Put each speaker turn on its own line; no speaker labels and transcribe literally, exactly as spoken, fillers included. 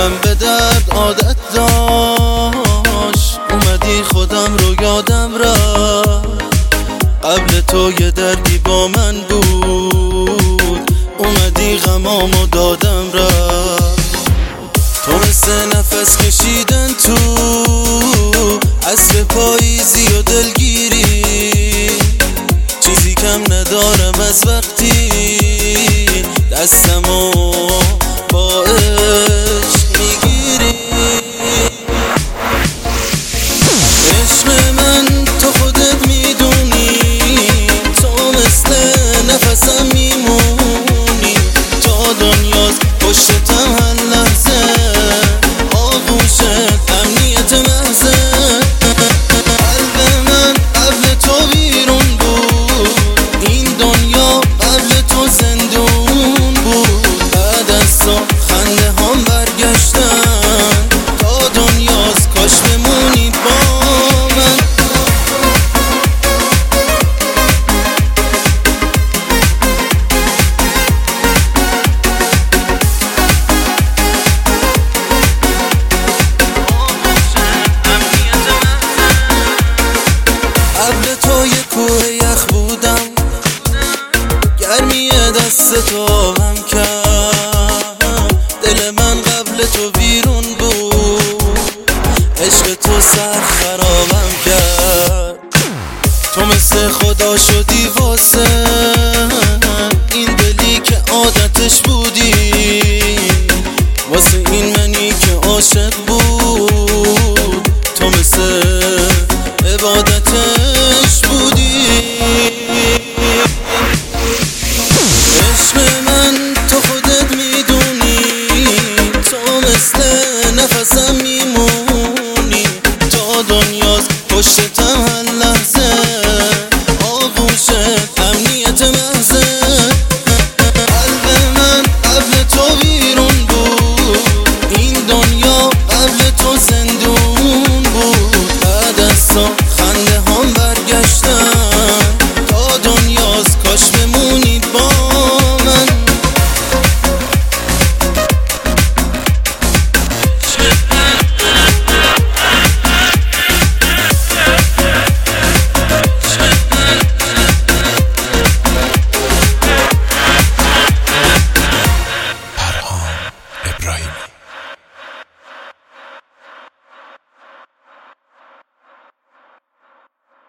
دلم به درد عادت داشت، اومدی خودم رو یادم رفت. قبل تو یه دردی با من بود، اومدی غمامو دادم رفت. تو مثل نفس کشیدن تو عصر پاییزی و دلگیری، چیزی کم ندارم از وقتی دستمو با عشق میگیری. عشق من تو خودت میدونی، تو مثل نفسم میمونی. تا دنیاست پشتم هر لحظه، آغوشت امنیت محضه. قلب من قبل تو بیرون بود، این دنیا قبل تو زندون بود. بعد از تو خنده هم برگشتن، تا دنیاست کاش بمونی با من. قبل تو یه کوه یخ بودم، گرمی دست تو هم کرد. دل من قبل تو بیرون بود، عشق تو سر خرابم کرد. تو مثل خدا شدی واسه این دلی که عادتش بودی، واسه این منی که عاشق بود. تو مثل عبادتش بودی. عشق من تو خودت میدونی، تو مثل نفسم میمونی. تا دنیاست پشتم هر لحظه، آغوشت امنیت محضه. قلب من قبل تو بیرون بود، این دنیا قبل تو زندون بود. بعد از تو خنده هم برگشتن، تا دنیاست کاش بمونی با من.
پرهام ابراهیمی